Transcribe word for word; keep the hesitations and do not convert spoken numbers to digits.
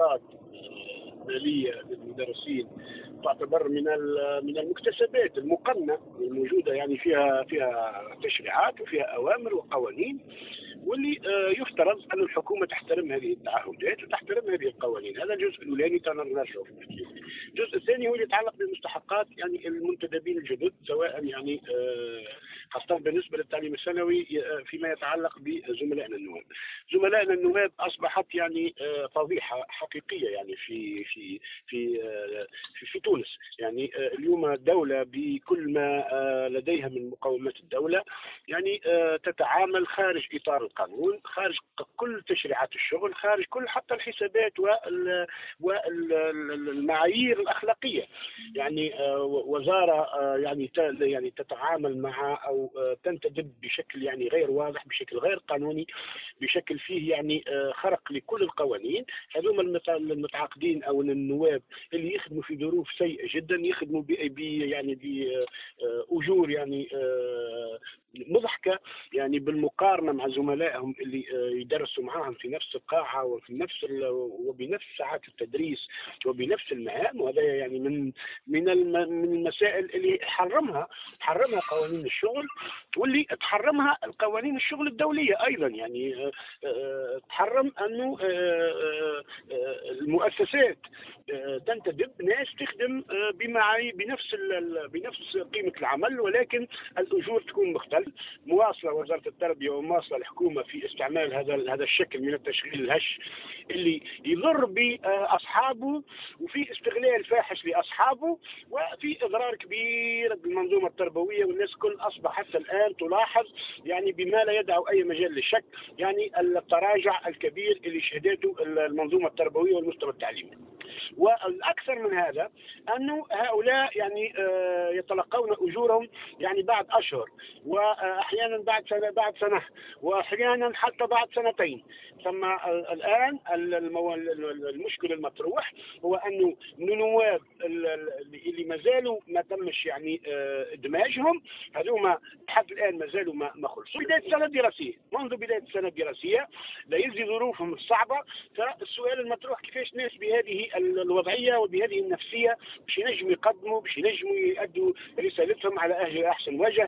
المستحقات الماليه للمدرسين تعتبر من من المكتسبات المقننه الموجوده، يعني فيها فيها تشريعات وفيها اوامر وقوانين، واللي يفترض ان الحكومه تحترم هذه التعهدات وتحترم هذه القوانين. هذا الجزء الاولاني تاع نرجعوا فيه. الجزء الثاني هو اللي يتعلق بالمستحقات، يعني المنتدبين الجدد، سواء يعني خاصة بالنسبة للتعليم الثانوي فيما يتعلق بزملائنا النواب. زملائنا النواب أصبحت يعني فضيحة حقيقية يعني في في في في, في تونس. يعني اليوم الدولة بكل ما لديها من مقومات الدولة يعني تتعامل خارج إطار القانون، خارج كل تشريعات الشغل، خارج كل حتى الحسابات والمعايير الأخلاقية. يعني وزارة يعني يعني تتعامل مع أو تنتدب بشكل يعني غير واضح، بشكل غير قانوني، بشكل فيه يعني خرق لكل القوانين. هذوما المتعاقدين او النواب اللي يخدموا في ظروف سيئه جدا، يخدموا ب يعني باجور يعني مضحكه، يعني بالمقارنه مع زملائهم اللي يدرسوا معاهم في نفس القاعه وفي نفس وبنفس ساعات التدريس وبنفس المهام. وهذا يعني من من من المسائل اللي حرمها حرمها قوانين الشغل، واللي تحرمها القوانين الشغل الدوليه ايضا. يعني تحرم انه المؤسسات تنتدب ناس تخدم بمعايير بنفس بنفس قيمه العمل، ولكن الاجور تكون مختلفه. مواصله وزاره التربيه ومواصله الحكومه في استعمال هذا هذا الشكل من التشغيل الهش اللي يضر باصحابه، وفي استغلال فاحش لاصحابه، وفي اضرار كبير بالمنظومه التربويه. والناس كل اصبح حتى الان تلاحظ يعني بما لا يدع اي مجال للشك يعني التراجع الكبير اللي شهدته المنظومه التربويه والمستوى التعليمي. والاكثر من هذا انه هؤلاء يعني يتلقون اجورهم يعني بعد اشهر، واحيانا بعد سنه بعد سنه واحيانا حتى بعد سنتين. ثم الان المشكل المطروح هو انه النواب اللي ما زالوا ما تمش يعني ادماجهم، هذوما لحد الان ما زالوا ما خلصوا بدايه السنه الدراسيه. منذ بدايه السنه الدراسيه لا يزي ظروفهم الصعبه. فالسؤال المطروح كيفاش ناس بهذه الوضعيه وبهذه النفسيه باش ينجموا يقدموا باش ينجموا يؤدوا رسالتهم على احسن وجه.